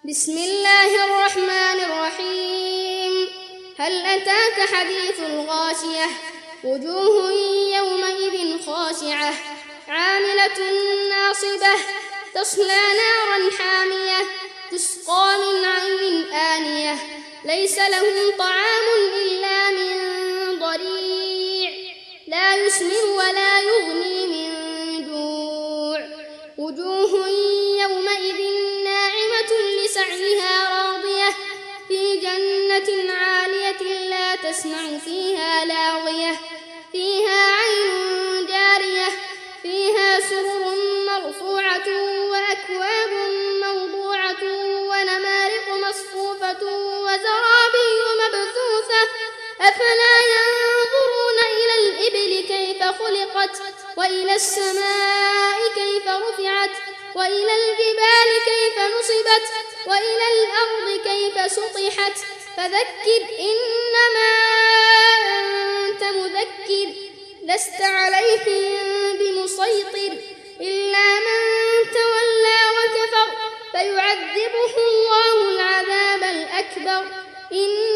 بسم الله الرحمن الرحيم. هل أتاك حديث الغاشية؟ وجوه يومئذ خاشعة عاملة ناصبة تصلى نارا حامية تسقى من عين آنية ليس لهم طعام إلا من ضريع لا يسمن ولا يغني من جوع. وجوه يومئذ ناعمة لسعيها راضية في جنة عالية لا تسمع فيها لاغية فيها عين جارية فيها سرر مرفوعة وأكواب موضوعة ونمارق مصفوفة وزرابي مبثوثة أفلا ينظرون إلى الإبل كيف خلقت وإلى السماء كيف رفعت وإلى الجبال كيف نصبت وإلى الأرض كيف سطحت فذكر إنما أنت مذكر لست عليهم بمسيطر إلا من تولى وكفر فيعذبه الله العذاب الأكبر.